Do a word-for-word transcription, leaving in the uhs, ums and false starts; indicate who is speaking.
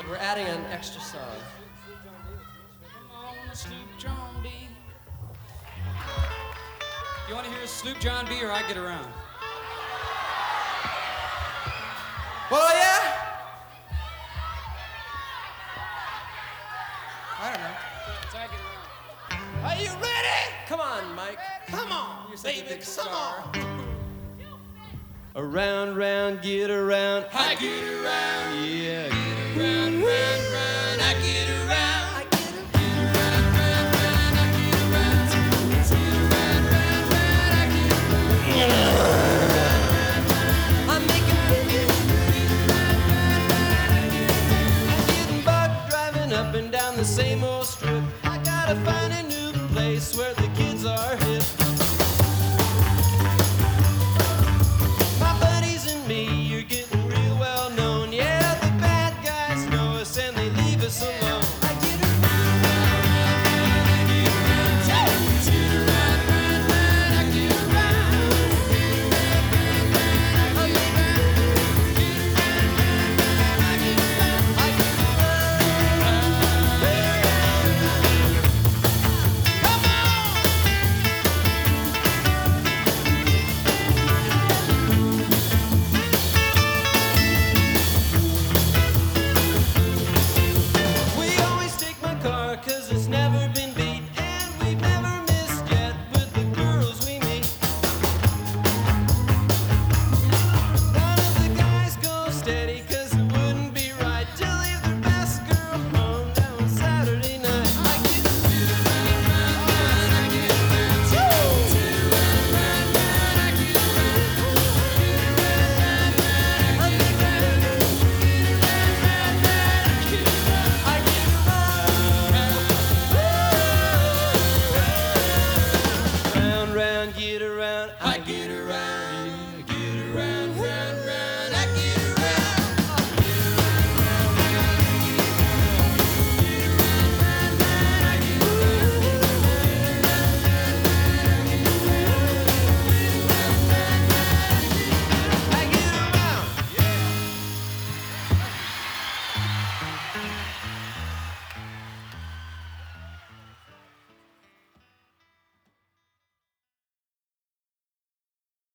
Speaker 1: We're adding an extra song.
Speaker 2: Come on, Sloop John B. You want to hear Sloop John B or I Get Around?
Speaker 1: Oh, yeah?
Speaker 3: I don't know.
Speaker 2: It's I Get Around.
Speaker 3: Are you ready?
Speaker 1: Come on, Mike.
Speaker 3: Come on,
Speaker 1: You're such a
Speaker 3: baby,
Speaker 1: big
Speaker 3: come
Speaker 1: star.
Speaker 3: on.
Speaker 1: Around, round, get around.
Speaker 2: I get around.
Speaker 1: Yeah.
Speaker 2: Round, round, round. I get around.
Speaker 1: I get it.
Speaker 2: Round, round, round. I get around. Round, round, round. I get around.
Speaker 1: I'm making babies. I'm getting bugged driving up and down the same old strip. I gotta find a new place where the